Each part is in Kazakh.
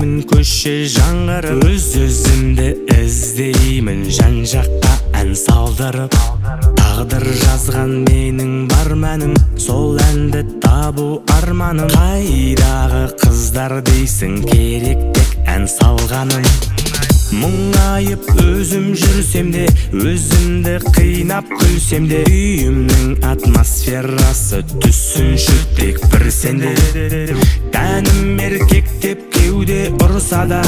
күн көше жаңғырып, өз-өзімді іздеймін жан жаққа ән салдырып. Тағдыр жазған менің бар мәнім, сол әнді табу арманым. Қайдағы қыздар дейсің, керек тек ән салғаным. Мұңайып өзім жүрсем де, өзімді қинап күлсем де, үйімнің атмосферасы түсінші тек бір сенде. Тәнім еркек деп кеуде ұрса да,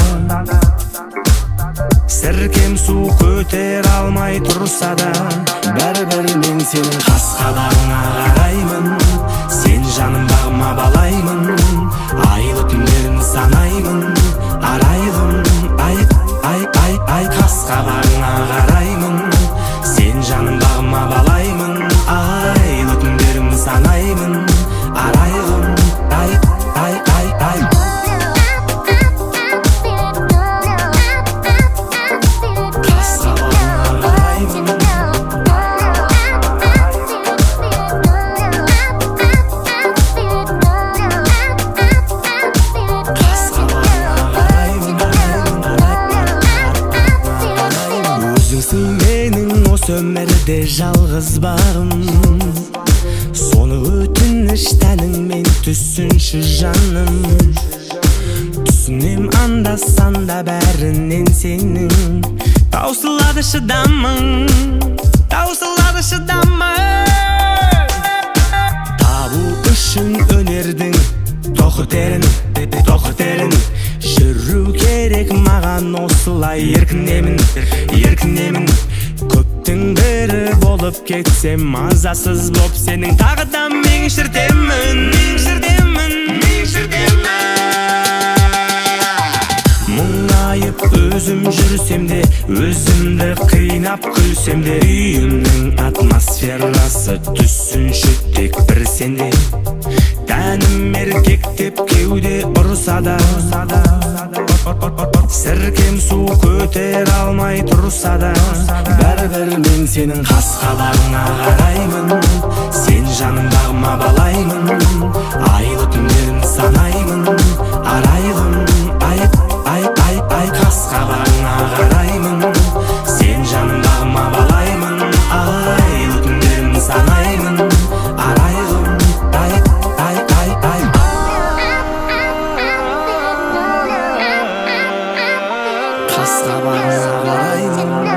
сіркем су көтер алмай тұрса да, бәрібір мен сенің қас-қабағыңа қараймын. Сен жаным бағыма балаймын, айлы түндерін санаймын. Арайлым, ай, қас-қабағыңа қараймын. Сен жаным бағыма балаймын, айлы түндерін санаймын. Арайлым, ай. Менің осы өмірде жалғыз бағым, соны өтініш тәніңмен түсінші жаным. Түсінем анда-санда бәрінен сенің, таусылады шыдамың, таусылады шыдамың. Табу үшін өнердің тоқы терін, жүру керек маған осылай еркінемін. Көптің бірі болып кетсем, мазасыз боп сенің тағы да меңшіртемін. Мұңайып өзім жүрсем де, өзімді қинап күлсем де, үйімнің атмосферасы түсінші тек бір сенде. Тәнім еркек деп кеуде ұрса да, сіркем су көтер алмай тұрса да, бәрібір мен сенің қас-қабағыңа қараймын. Сен жаным бағыма балаймын, айлы түндерін санаймын. Арайлым, ай, қас-қабағыңа қараймын. Сен жаным бағыма балаймын, айлы түндерін санаймын. Арайлым, ай. Қас-қабағыңа қараймын.